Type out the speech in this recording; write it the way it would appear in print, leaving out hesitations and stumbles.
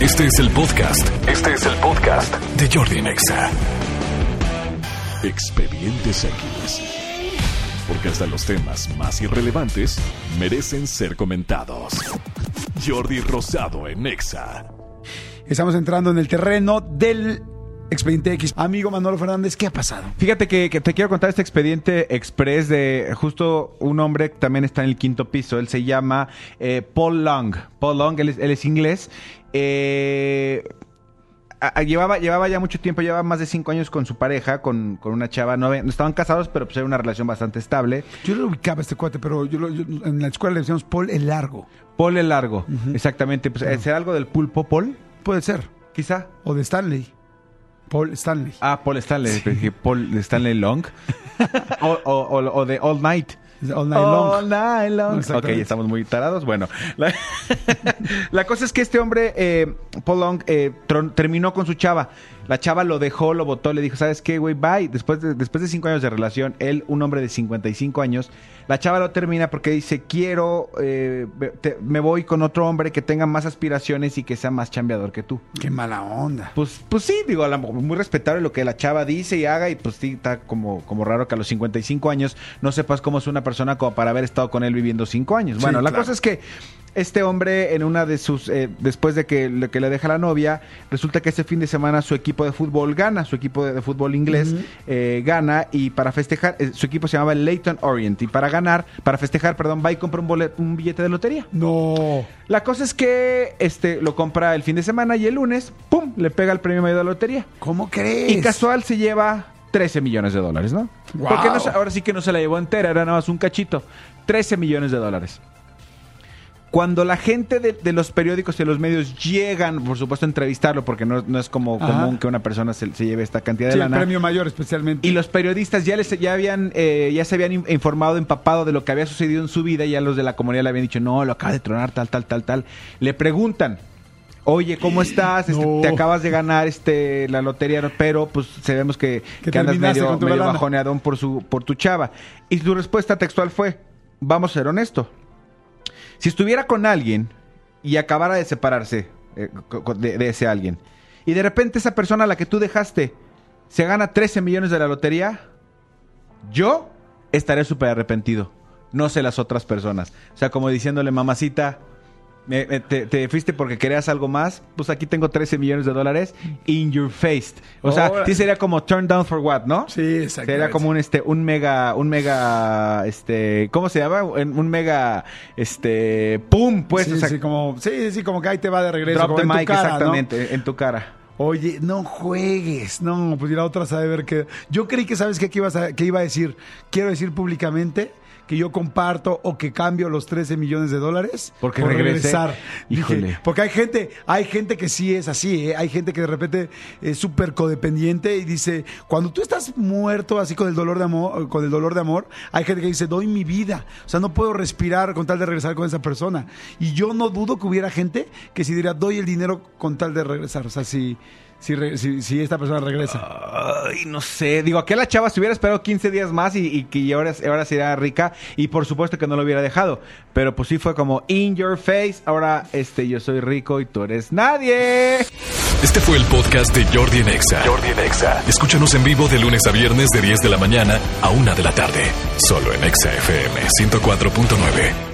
Este es el podcast de Jordi Nexa. Expedientes X. Porque hasta los temas más irrelevantes merecen ser comentados. Jordi Rosado en Nexa. Estamos entrando en el terreno del Expediente X. Amigo Manolo Fernández, ¿qué ha pasado? Fíjate que te quiero contar este expediente express de justo un hombre que también está en el quinto piso. Él se llama Paul Long. Paul Long, él es inglés. Llevaba ya mucho tiempo, llevaba más de 5 años con su pareja, con una chava. No estaban casados, pero pues era una relación bastante estable. Yo lo ubicaba a este cuate, pero yo en la escuela le decíamos Paul el Largo. Paul el Largo, exactamente. Pues, ¿será algo del pulpo, Paul? Puede ser. Quizá. O de Stanley. Paul Stanley. Paul Stanley. Sí. Paul Stanley Long. o de All Night. All Night Long. All Night Long. No, ok, estamos muy tarados. Bueno, la cosa es que este hombre, Paul Long, terminó con su chava. La chava lo dejó, lo botó, le dijo, ¿sabes qué, güey? Bye. Después de 5 años de relación, él, un hombre de 55 años, la chava lo termina porque dice, me voy con otro hombre que tenga más aspiraciones y que sea más chambeador que tú. Qué mala onda. Pues sí, digo, muy respetable lo que la chava dice y haga, y pues sí, está como raro que a los 55 años no sepas cómo es una persona como para haber estado con él viviendo 5 años. Bueno, sí, la cosa es que este hombre, en una de sus, después de que le deja la novia, resulta que ese fin de semana su equipo de fútbol gana, su equipo de fútbol inglés gana, y para festejar, su equipo se llamaba Leyton Orient, y para festejar, va y compra un billete de lotería. No. La cosa es que lo compra el fin de semana y el lunes, ¡pum!, le pega el premio mayor de la lotería. ¿Cómo crees? Y casual se lleva $13 millones, ¿no? Wow. Porque ahora sí que no se la llevó entera, era nada más un cachito. $13 millones. Cuando la gente de los periódicos y de los medios llegan, por supuesto, a entrevistarlo, porque no es como común que una persona se lleve esta cantidad de lana. El premio mayor especialmente. Y los periodistas ya se habían informado, empapado de lo que había sucedido en su vida, y ya los de la comunidad le habían dicho, no, lo acaba de tronar, tal. Le preguntan, oye, ¿cómo estás? No. Te acabas de ganar la lotería, pero pues sabemos que andas medio bajoneadón por tu chava. Y su respuesta textual fue, vamos a ser honestos. Si estuviera con alguien y acabara de separarse de ese alguien, y de repente esa persona a la que tú dejaste se gana 13 millones de la lotería, yo estaré súper arrepentido. No sé las otras personas. O sea, como diciéndole, mamacita, te fuiste porque querías algo más, pues aquí tengo $13 millones in your face. O sea, sí sería como turn down for what, ¿no? Sí, exacto. Sería como un mega, ¿cómo se llama? Un mega, pum, pues. Sí, o sea, como que ahí te va de regreso. Drop the mic, cara, exactamente, ¿no? En tu cara. Oye, no juegues. No, pues y la otra sabe ver que... Yo creí que, ¿sabes qué? Que iba a decir, quiero decir públicamente que yo comparto o que cambio los $13 millones por regresar. Híjole. Dije, porque hay gente que sí es así, ¿eh? Hay gente que de repente es súper codependiente y dice, cuando tú estás muerto así con el dolor de amor, hay gente que dice, doy mi vida. O sea, no puedo respirar con tal de regresar con esa persona. Y yo no dudo que hubiera gente que sí diría, doy el dinero con tal de regresar. O sea, si esta persona regresa. Ay, no sé. Digo, aquella chava se hubiera esperado 15 días más y ahora sería rica, y por supuesto que no lo hubiera dejado. Pero pues sí fue como in your face. Ahora yo soy rico y tú eres nadie. Este fue el podcast de Jordi Nexa. Escúchanos en vivo de lunes a viernes de 10 de la mañana a 1 de la tarde. Solo en Nexa FM 104.9.